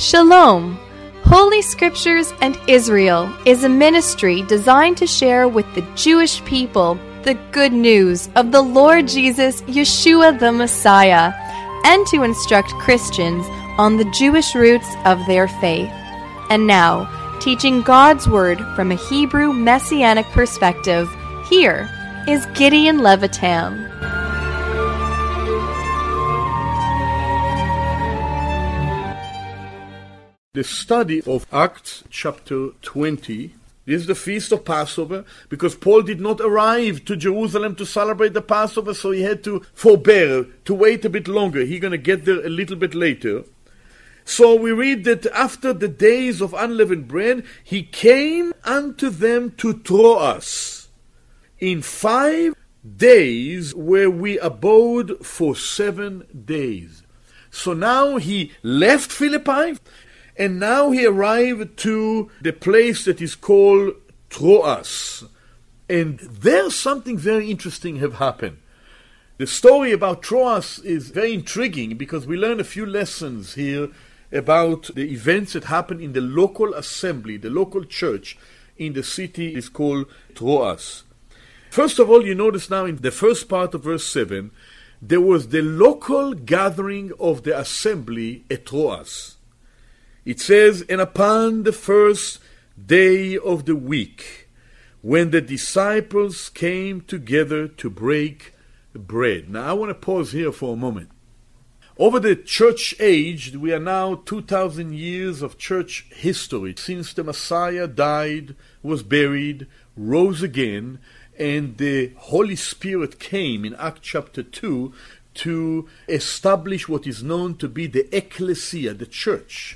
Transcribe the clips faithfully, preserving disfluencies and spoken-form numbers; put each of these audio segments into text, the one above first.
Shalom! Holy Scriptures and Israel is a ministry designed to share with the Jewish people the good news of the Lord Jesus, Yeshua the Messiah, and to instruct Christians on the Jewish roots of their faith. And now, teaching God's Word from a Hebrew Messianic perspective, here is Gideon Levitam. The study of Acts chapter twenty. This is the feast of Passover, because Paul did not arrive to Jerusalem to celebrate the Passover, so he had to forbear, to wait a bit longer. He's going to get there a little bit later. So we read that after the days of unleavened bread, he came unto them to Troas. In five days where we abode for seven days. So now he left Philippi, and now he arrived to the place that is called Troas. And there something very interesting have happened. The story about Troas is very intriguing because we learn a few lessons here about the events that happened in the local assembly, the local church in the city is called Troas. First of all, you notice now in the first part of verse seven, there was the local gathering of the assembly at Troas. It says, and upon the first day of the week, when the disciples came together to break bread. Now I want to pause here for a moment. Over the church age, we are now two thousand years of church history, since the Messiah died, was buried, rose again, and the Holy Spirit came in Acts chapter two to establish what is known to be the ecclesia, the church.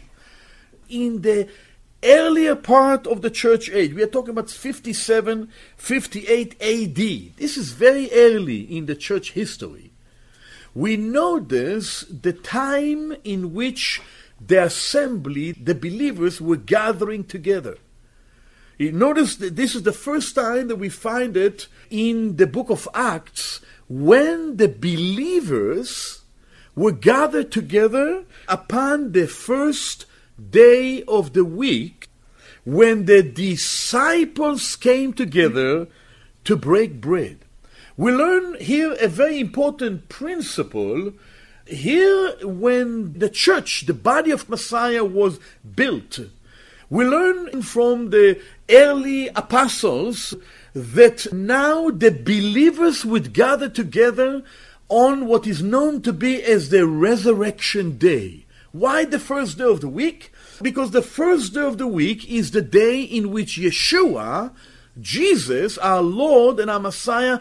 In the earlier part of the church age, we are talking about fifty-seven, fifty-eight A D. This is very early in the church history. We notice the time in which the assembly, the believers, were gathering together. You notice that this is the first time that we find it in the book of Acts, when the believers were gathered together upon the first day of the week, when the disciples came together to break bread. We learn here a very important principle. Here, when the church, the body of Messiah, was built, we learn from the early apostles that now the believers would gather together on what is known to be as the resurrection day. Why the first day of the week? Because the first day of the week is the day in which Yeshua, Jesus, our Lord and our Messiah,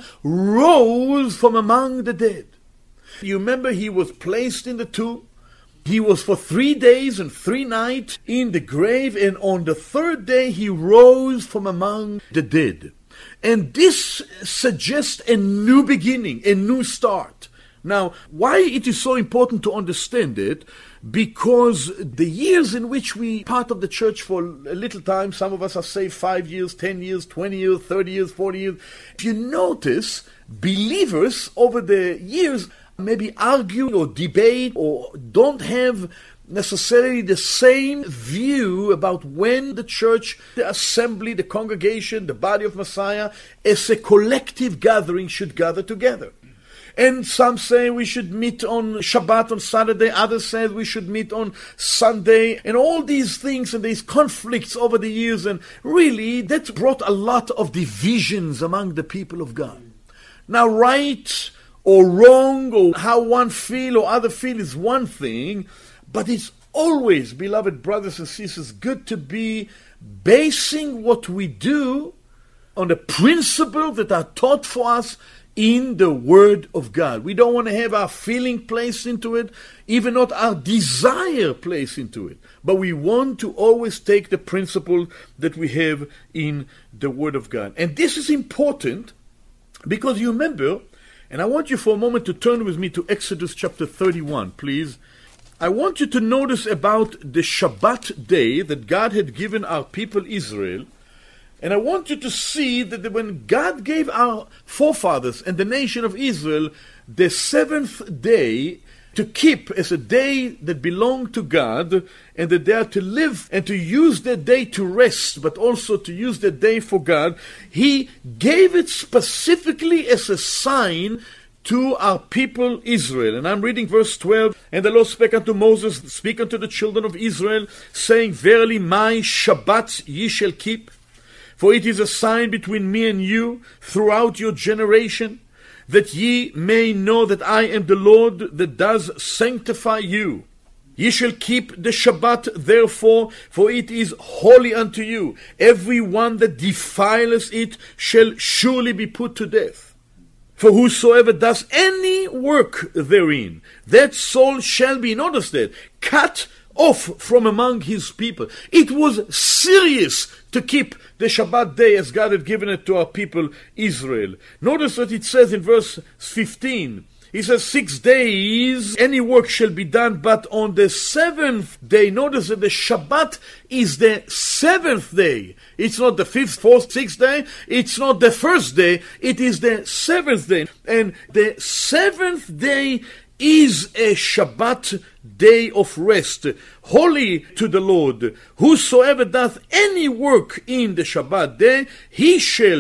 rose from among the dead. You remember he was placed in the tomb. He was for three days and three nights in the grave, and on the third day he rose from among the dead. And this suggests a new beginning, a new start. Now, why it is so important to understand it? Because the years in which we part of the church for a little time, some of us are saved five years, ten years, twenty years, thirty years, forty years. If you notice, believers over the years maybe argue or debate or don't have necessarily the same view about when the church, the assembly, the congregation, the body of Messiah, as a collective gathering should gather together. And some say we should meet on Shabbat on Saturday. Others say we should meet on Sunday. And all these things and these conflicts over the years. And really, that brought a lot of divisions among the people of God. Now, right or wrong, or how one feel or other feel is one thing. But it's always, beloved brothers and sisters, good to be basing what we do on the principles that are taught for us in the Word of God. We don't want to have our feeling placed into it, even not our desire placed into it. But we want to always take the principle that we have in the Word of God. And this is important because you remember, and I want you for a moment to turn with me to Exodus chapter thirty-one, please. I want you to notice about the Shabbat day that God had given our people Israel. And I want you to see that when God gave our forefathers and the nation of Israel the seventh day to keep as a day that belonged to God, and that they are to live and to use that day to rest, but also to use that day for God, he gave it specifically as a sign to our people Israel. And I'm reading verse twelve. And the Lord spake unto Moses, speak unto the children of Israel, saying, Verily my Shabbat ye shall keep, for it is a sign between me and you throughout your generation, that ye may know that I am the Lord that does sanctify you. Ye shall keep the Shabbat therefore, for it is holy unto you. Every one that defileth it shall surely be put to death. For whosoever does any work therein, that soul shall be, notice that, cut off from among his people. It was serious to keep the Shabbat day as God had given it to our people Israel. Notice what it says in verse fifteen. He says, six days any work shall be done, but on the seventh day, notice that the Shabbat is the seventh day. It's not the fifth, fourth, sixth day. It's not the first day. It is the seventh day. And the seventh day is a Shabbat day of rest, holy to the Lord. Whosoever doth any work in the Shabbat day, he shall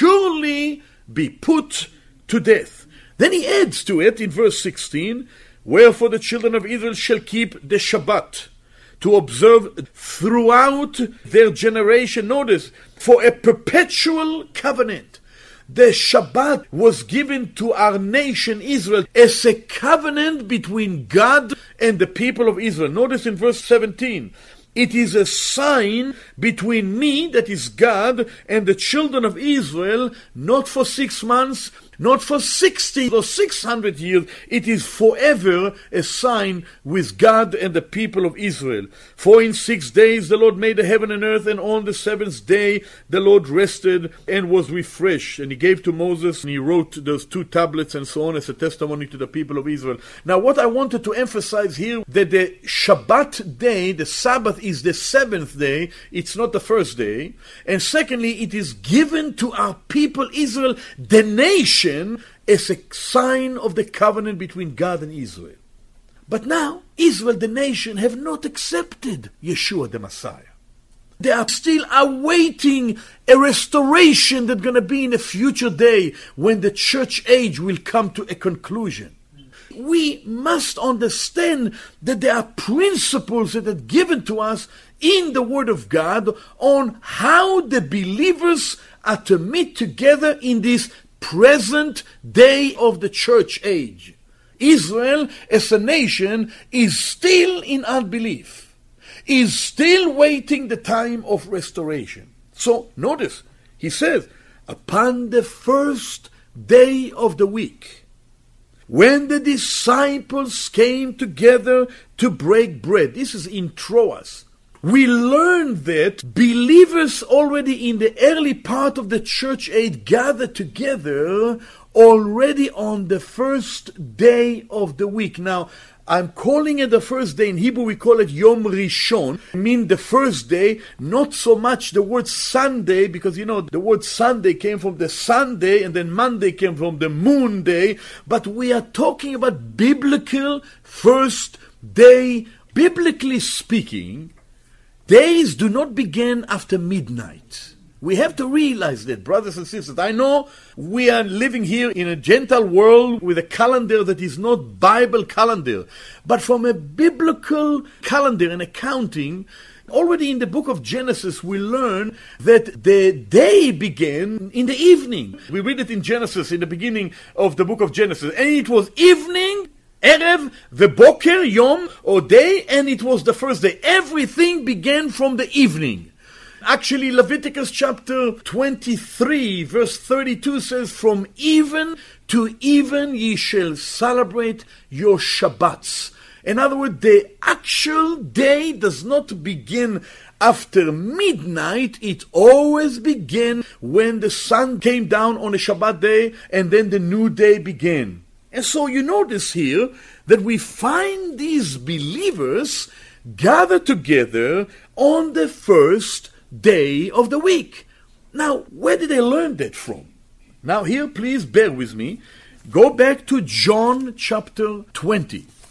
surely be put to death. Then he adds to it in verse sixteen, Wherefore the children of Israel shall keep the Shabbat, to observe throughout their generation. Notice, for a perpetual covenant. The Shabbat was given to our nation Israel as a covenant between God and the people of Israel. Notice in verse seventeen, it is a sign between me, that is God, and the children of Israel, not for six months, not for sixty or six hundred years. It is forever a sign with God and the people of Israel. For in six days the Lord made the heaven and earth, and on the seventh day the Lord rested and was refreshed. And he gave to Moses, and he wrote those two tablets and so on as a testimony to the people of Israel. Now what I wanted to emphasize here, that the Shabbat day, the Sabbath, is the seventh day. It's not the first day. And secondly, it is given to our people Israel, the nation, as a sign of the covenant between God and Israel. But now, Israel, the nation, have not accepted Yeshua the Messiah. They are still awaiting a restoration that's going to be in a future day when the church age will come to a conclusion. We must understand that there are principles that are given to us in the Word of God on how the believers are to meet together in this present day of the church age. Israel as a nation is still in unbelief, is still waiting the time of restoration. So notice, he says, upon the first day of the week, when the disciples came together to break bread, this is in Troas, we learn that believers already in the early part of the church age gathered together already on the first day of the week. Now, I'm calling it the first day. In Hebrew we call it Yom Rishon, mean the first day, not so much the word Sunday, because you know the word Sunday came from the Sunday and then Monday came from the moon day, but we are talking about biblical first day. Biblically speaking, days do not begin after midnight. We have to realize that, brothers and sisters. I know we are living here in a Gentile world with a calendar that is not Bible calendar. But from a biblical calendar and accounting, already in the book of Genesis we learn that the day began in the evening. We read it in Genesis, in the beginning of the book of Genesis. And it was evening, Erev, Veboker, Yom, or day, and it was the first day. Everything began from the evening. Actually, Leviticus chapter twenty-three, verse thirty-two says, From even to even ye shall celebrate your Shabbats. In other words, the actual day does not begin after midnight. It always began when the sun came down on a Shabbat day, and then the new day began. And so you notice here that we find these believers gathered together on the first day of the week. Now, where did they learn that from? Now here, please bear with me. Go back to John chapter twenty.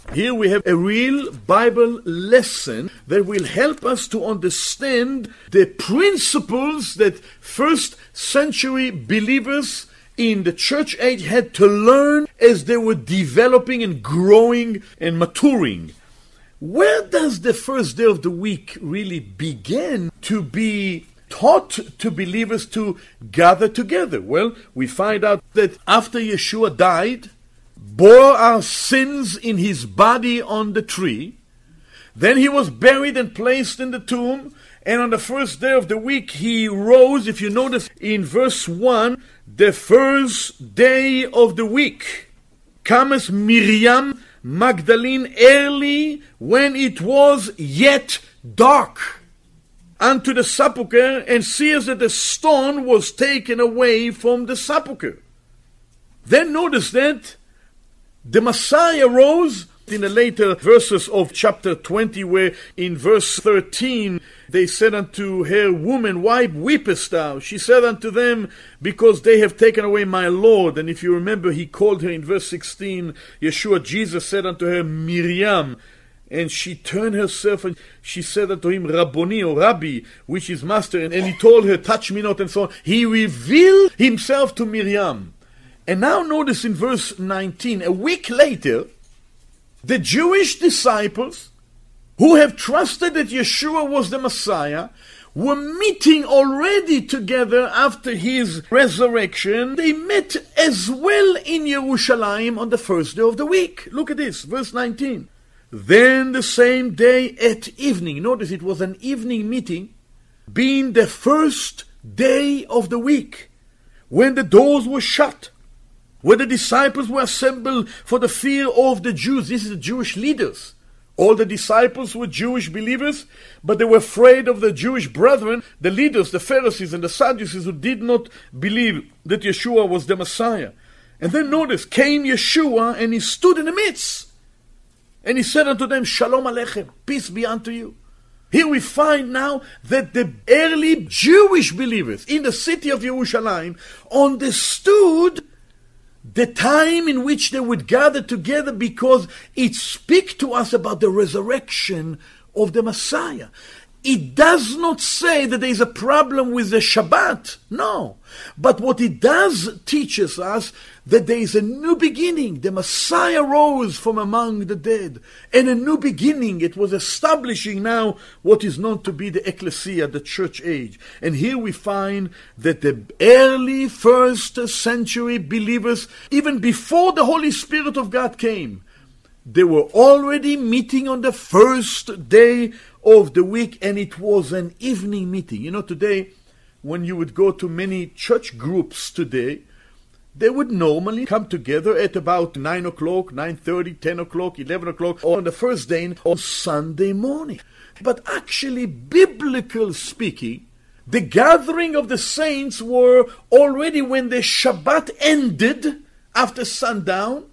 Here we have a real Bible lesson that will help us to understand the principles that first century believers in the church age had to learn as they were developing and growing and maturing. Where does the first day of the week really begin to be taught to believers to gather together? Well, we find out that after Yeshua died, bore our sins in his body on the tree, then he was buried and placed in the tomb, and on the first day of the week he rose. If you notice in verse one, the first day of the week, cometh Miriam Magdalene early when it was yet dark unto the sepulchre, and seeth that the stone was taken away from the sepulchre. Then notice that the Messiah rose in the later verses of chapter twenty, where in verse thirteen they said unto her, Woman, why weepest thou? She said unto them, Because they have taken away my Lord. And if you remember, he called her in verse sixteen, Yeshua, Jesus said unto her, Miriam. And she turned herself and she said unto him, Rabboni, or Rabbi, which is master. And, and he told her, touch me not, and so on. He revealed himself to Miriam. And now notice in verse nineteen, a week later, the Jewish disciples who have trusted that Yeshua was the Messiah were meeting already together after his resurrection. They met as well in Jerusalem on the first day of the week. Look at this, verse nineteen. Then the same day at evening, notice it was an evening meeting, being the first day of the week, when the doors were shut, where the disciples were assembled for the fear of the Jews. This is the Jewish leaders. All the disciples were Jewish believers, but they were afraid of the Jewish brethren, the leaders, the Pharisees and the Sadducees, who did not believe that Yeshua was the Messiah. And then notice, came Yeshua and he stood in the midst. And he said unto them, Shalom Aleichem, peace be unto you. Here we find now that the early Jewish believers in the city of Jerusalem understood the time in which they would gather together, because it speaks to us about the resurrection of the Messiah. It does not say that there is a problem with the Shabbat, no. But what it does teaches us that there is a new beginning. The Messiah rose from among the dead, and a new beginning. It was establishing now what is known to be the ecclesia, the church age. And here we find that the early first century believers, even before the Holy Spirit of God came, they were already meeting on the first day of the week, and it was an evening meeting. You know, today, when you would go to many church groups today, they would normally come together at about nine o'clock, nine thirty, ten o'clock, eleven o'clock, or on the first day on Sunday morning. But actually, biblical speaking, the gathering of the saints were already when the Shabbat ended after sundown,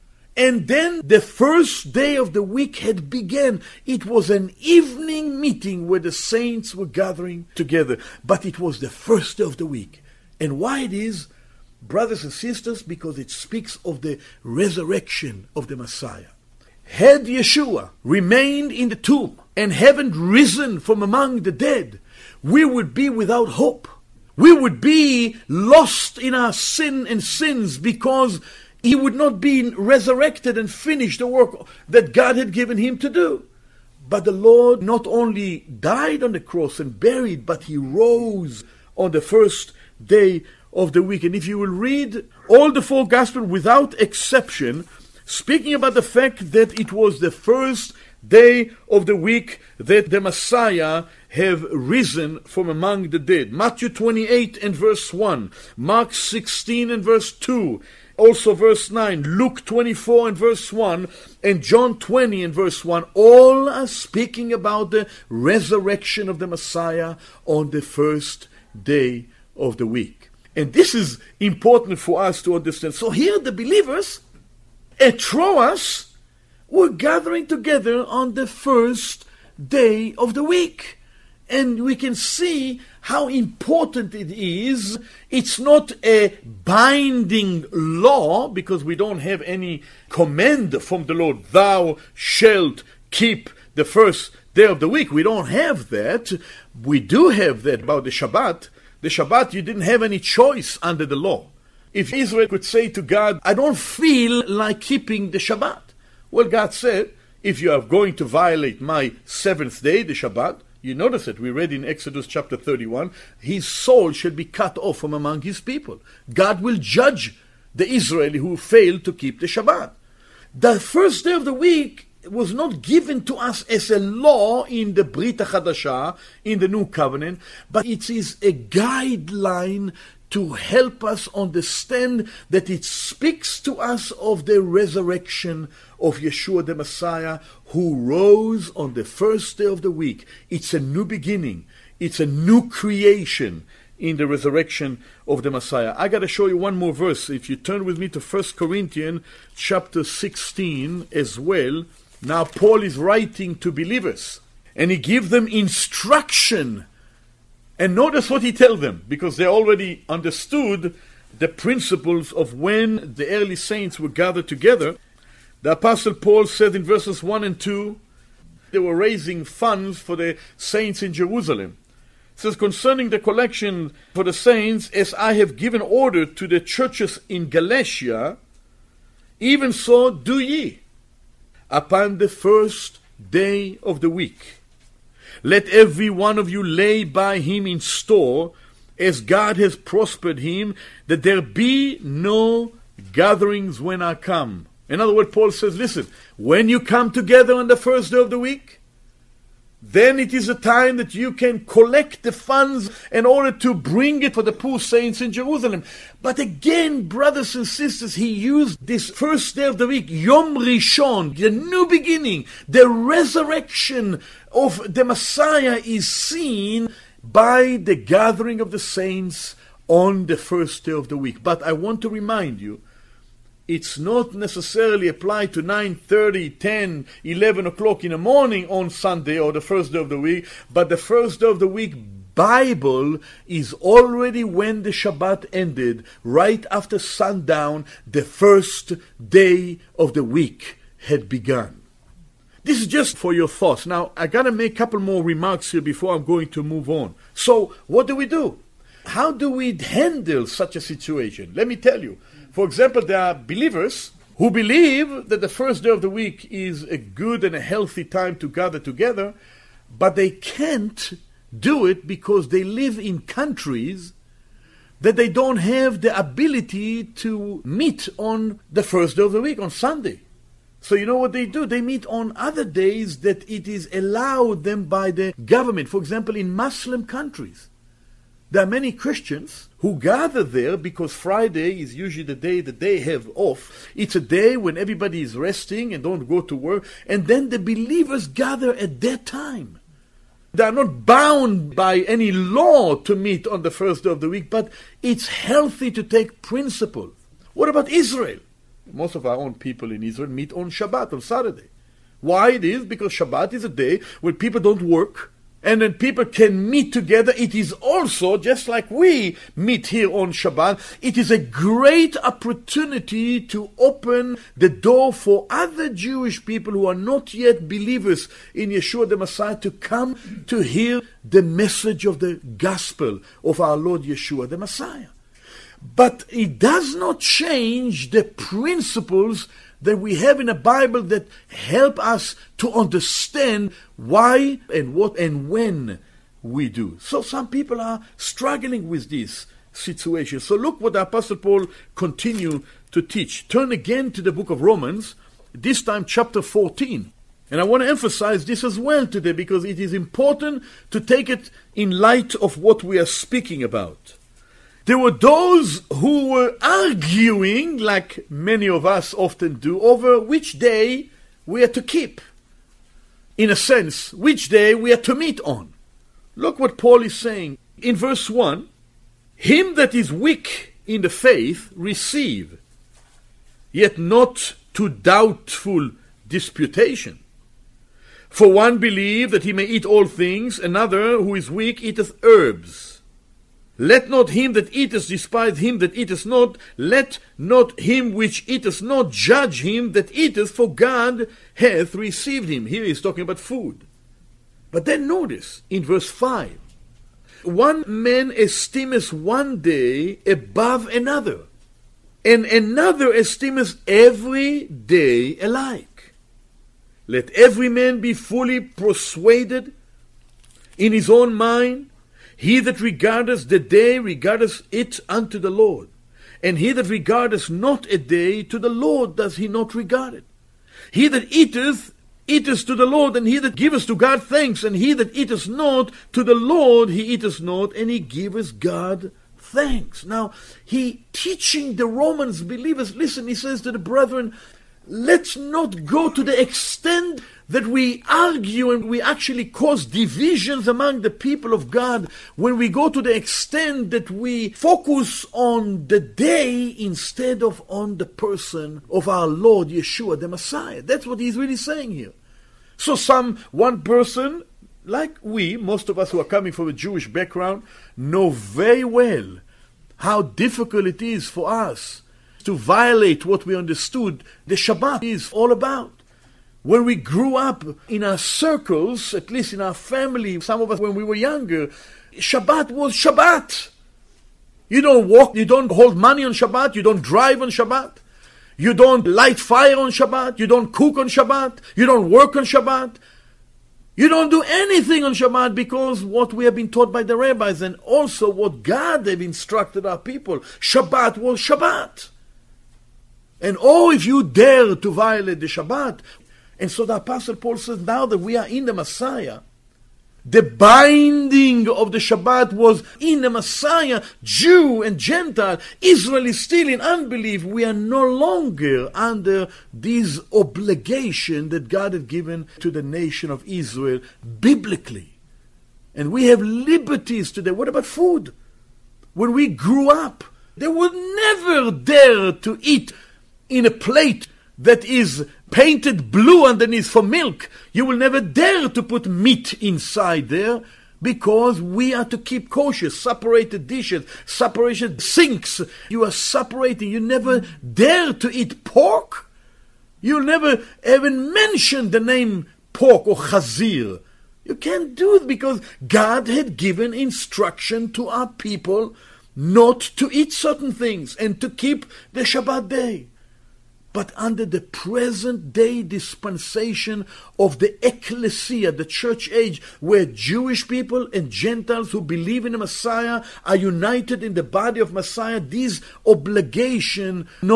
and then the first day of the week had begun. It was an evening meeting where the saints were gathering together. But it was the first day of the week. And why it is, brothers and sisters? Because it speaks of the resurrection of the Messiah. Had Yeshua remained in the tomb and haven't risen from among the dead, we would be without hope. We would be lost in our sin and sins, because he would not be resurrected and finish the work that God had given him to do. But the Lord not only died on the cross and buried, but he rose on the first day of the week. And if you will read all the four Gospels without exception, speaking about the fact that it was the first day of the week that the Messiah have risen from among the dead. Matthew twenty-eight and verse one, Mark sixteen and verse two, also verse nine, Luke twenty-four and verse one, and John twenty and verse one, all are speaking about the resurrection of the Messiah on the first day of the week. And this is important for us to understand. So here the believers at Troas were gathering together on the first day of the week. And we can see how important it is. It's not a binding law, because we don't have any command from the Lord, thou shalt keep the first day of the week. We don't have that. We do have that about the Shabbat. The Shabbat, you didn't have any choice under the law. If Israel could say to God, I don't feel like keeping the Shabbat. Well, God said, if you are going to violate my seventh day, the Shabbat, you notice it, we read in Exodus chapter thirty-one, his soul shall be cut off from among his people. God will judge the Israeli who failed to keep the Shabbat. The first day of the week was not given to us as a law in the Brit HaChadashah, in the New Covenant, but it is a guideline to help us understand that it speaks to us of the resurrection of Yeshua the Messiah, who rose on the first day of the week. It's a new beginning. It's a new creation in the resurrection of the Messiah. I got to show you one more verse. If you turn with me to First Corinthians chapter sixteen as well. Now Paul is writing to believers, and he gives them instruction. And notice what he tells them, because they already understood the principles of when the early saints were gathered together. The Apostle Paul said in verses one and two, they were raising funds for the saints in Jerusalem. It says, concerning the collection for the saints, as I have given order to the churches in Galatia, even so do ye. Upon the first day of the week, let every one of you lay by him in store, as God has prospered him, that there be no gatherings when I come. In other words, Paul says, listen, when you come together on the first day of the week, then it is a time that you can collect the funds in order to bring it for the poor saints in Jerusalem. But again, brothers and sisters, he used this first day of the week, Yom Rishon, the new beginning, the resurrection of the Messiah is seen by the gathering of the saints on the first day of the week. But I want to remind you, it's not necessarily applied to nine thirty, ten, eleven o'clock in the morning on Sunday or the first day of the week, but the first day of the week Bible is already when the Shabbat ended, right after sundown, the first day of the week had begun. This is just for your thoughts. Now, I got to make a couple more remarks here before I'm going to move on. So, what do we do? How do we handle such a situation? Let me tell you. For example, there are believers who believe that the first day of the week is a good and a healthy time to gather together, but they can't do it because they live in countries that they don't have the ability to meet on the first day of the week, on Sunday. So you know what they do? They meet on other days that it is allowed them by the government. For example, in Muslim countries, there are many Christians who gather there because Friday is usually the day that they have off. It's a day when everybody is resting and don't go to work. And then the believers gather at that time. They are not bound by any law to meet on the first day of the week, but it's healthy to take principle. What about Israel? Most of our own people in Israel meet on Shabbat, on Saturday. Why it is? Because Shabbat is a day when people don't work. And then people can meet together. It is also, just like we meet here on Shabbat, it is a great opportunity to open the door for other Jewish people who are not yet believers in Yeshua the Messiah to come to hear the message of the gospel of our Lord Yeshua the Messiah. But it does not change the principles that we have in the Bible that help us to understand why and what and when we do. So some people are struggling with this situation. So look what the Apostle Paul continues to teach. Turn again to the book of Romans, this time chapter fourteen. And I want to emphasize this as well today because it is important to take it in light of what we are speaking about. There were those who were arguing, like many of us often do, over which day we are to keep. In a sense, which day we are to meet on. Look what Paul is saying. In verse one, him that is weak in the faith receive, yet not to doubtful disputation. For one believe that he may eat all things, another, who is weak, eateth herbs. Let not him that eateth despise him that eateth not. Let not him which eateth not judge him that eateth, for God hath received him. Here he's talking about food. But then notice, in verse five, one man esteemeth one day above another, and another esteemeth every day alike. Let every man be fully persuaded in his own mind. He that regardeth the day regardeth it unto the Lord, and he that regardeth not a day, to the Lord does he not regard it. He that eateth, eateth to the Lord, and he that giveth to God thanks, and he that eateth not, to the Lord he eateth not, and he giveth God thanks. Now, he teaching the Romans believers, listen, he says to the brethren, let's not go to the extent that we argue and we actually cause divisions among the people of God, when we go to the extent that we focus on the day instead of on the person of our Lord Yeshua the Messiah. That's what he's really saying here. So some, one person, like we, most of us who are coming from a Jewish background, know very well how difficult it is for us to violate what we understood the Shabbat is all about. When we grew up in our circles, at least in our family, some of us when we were younger, Shabbat was Shabbat. You don't walk, you don't hold money on Shabbat, you don't drive on Shabbat, you don't light fire on Shabbat, you don't cook on Shabbat, you don't work on Shabbat, you don't do anything on Shabbat, because what we have been taught by the rabbis and also what God have instructed our people, Shabbat was Shabbat. And oh, if you dare to violate the Shabbat. And so the Apostle Paul says, now that we are in the Messiah, the binding of the Shabbat was in the Messiah, Jew and Gentile, Israel is still in unbelief. We are no longer under this obligation that God had given to the nation of Israel biblically. And we have liberties today. What about food? When we grew up, they would never dare to eat in a plate that is painted blue underneath for milk. You will never dare to put meat inside there, because we are to keep kosher, separated dishes, separated sinks. You are separating. You never dare to eat pork. You'll never even mention the name pork or chazir. You can't do it, because God had given instruction to our people not to eat certain things and to keep the Shabbat day. But under the present day dispensation of the ecclesia, the church age, where Jewish people and Gentiles who believe in the Messiah are united in the body of Messiah, these obligations no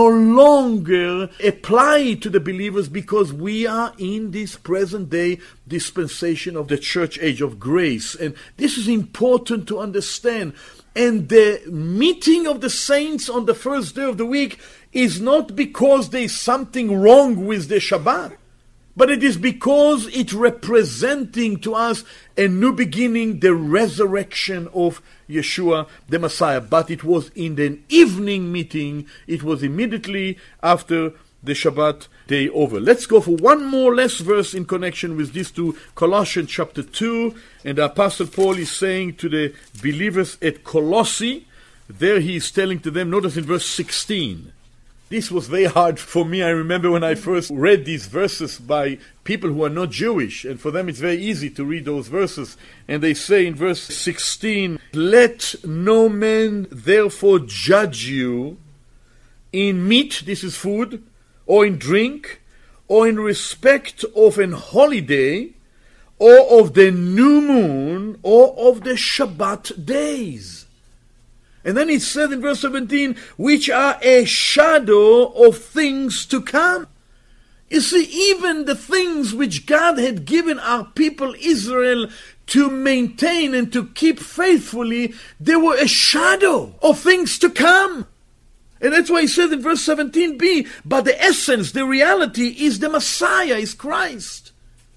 longer apply to the believers, because we are in this present day dispensation of the church age of grace. And this is important to understand. And the meeting of the saints on the first day of the week is not because there is something wrong with the Shabbat, but it is because it's representing to us a new beginning, the resurrection of Yeshua the Messiah. But it was in the evening meeting, it was immediately after the Shabbat day over. Let's go for one more last verse in connection with these two, Colossians chapter two, and the Apostle Paul is saying to the believers at Colossae, there he is telling to them, notice in verse sixteen, this was very hard for me. I remember when I first read these verses by people who are not Jewish, and for them it's very easy to read those verses. And they say in verse sixteen, let no man therefore judge you in meat, this is food, or in drink, or in respect of an holiday, or of the new moon, or of the Shabbat days. And then it said in verse seventeen, which are a shadow of things to come. You see, even the things which God had given our people Israel to maintain and to keep faithfully, they were a shadow of things to come. And that's why he said in verse seventeen b, but the essence, the reality is the Messiah, is Christ.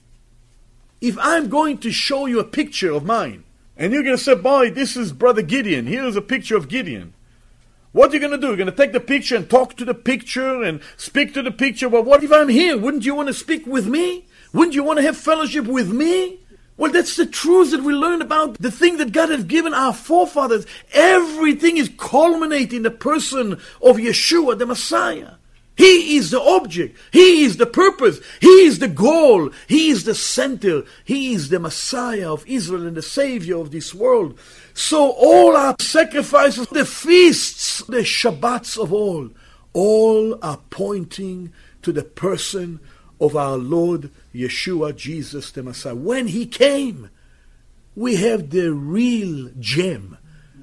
If I'm going to show you a picture of mine, and you're going to say, boy, this is Brother Gideon, here's a picture of Gideon. What are you going to do? You're going to take the picture and talk to the picture and speak to the picture. But what if I'm here? Wouldn't you want to speak with me? Wouldn't you want to have fellowship with me? Well, that's the truth that we learn about the thing that God has given our forefathers. Everything is culminating in the person of Yeshua, the Messiah. He is the object. He is the purpose. He is the goal. He is the center. He is the Messiah of Israel and the Savior of this world. So all our sacrifices, the feasts, the Shabbats of all, all are pointing to the person of our Lord Yeshua, Jesus the Messiah. When He came, we have the real gem.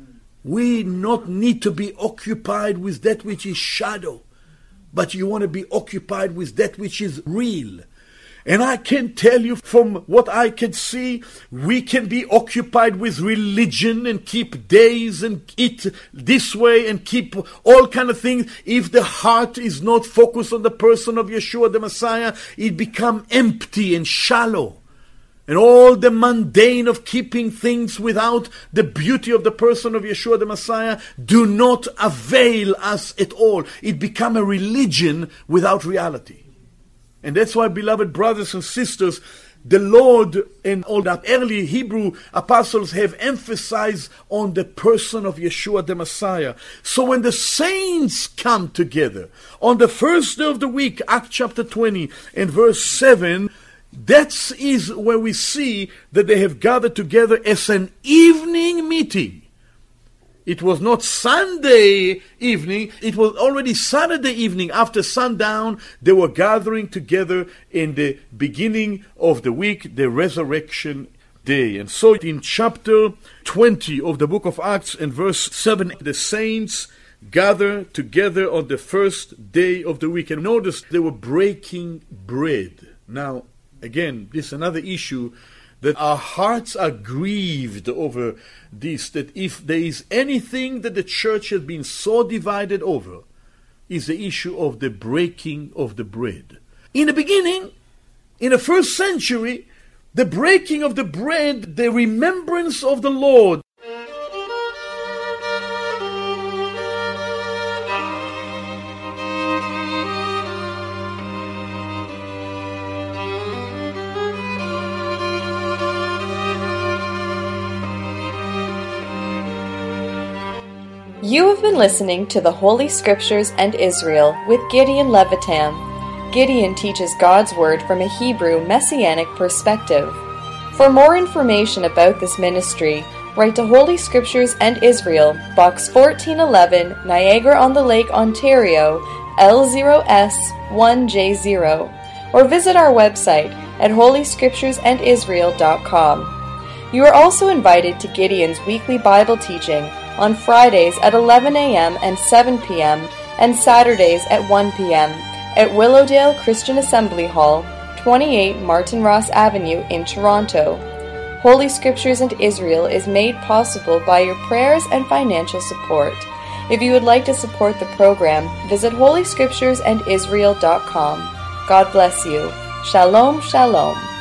We not need to be occupied with that which is shadow, but you want to be occupied with that which is real. And I can tell you from what I can see, we can be occupied with religion and keep days and eat this way and keep all kind of things. If the heart is not focused on the person of Yeshua the Messiah, it becomes empty and shallow. And all the mundane of keeping things without the beauty of the person of Yeshua the Messiah do not avail us at all. It becomes a religion without reality. And that's why, beloved brothers and sisters, the Lord and all the early Hebrew apostles have emphasized on the person of Yeshua the Messiah. So when the saints come together on the first day of the week, Acts chapter twenty and verse seven, that is where we see that they have gathered together as an evening meeting. It was not Sunday evening, it was already Saturday evening. After sundown, they were gathering together in the beginning of the week, the resurrection day. And so in chapter twenty of the book of Acts and verse seven, the saints gather together on the first day of the week. And notice they were breaking bread. Now, again, this is another issue, that our hearts are grieved over this, that if there is anything that the church has been so divided over, is the issue of the breaking of the bread. In the beginning, in the first century, the breaking of the bread, the remembrance of the Lord, You have been listening to the Holy Scriptures and Israel with Gideon Levitam. Gideon teaches God's Word from a Hebrew Messianic perspective. For more information about this ministry, write to Holy Scriptures and Israel, Box fourteen eleven, Niagara-on-the-Lake, Ontario, L zero S one J zero, or visit our website at holy scriptures and israel dot com. You are also invited to Gideon's weekly Bible teaching on Fridays at eleven a.m. and seven p.m. and Saturdays at one p.m. at Willowdale Christian Assembly Hall, twenty-eight Martin Ross Avenue in Toronto. Holy Scriptures and Israel is made possible by your prayers and financial support. If you would like to support the program, visit holy scriptures and israel dot com. God bless you. Shalom, shalom.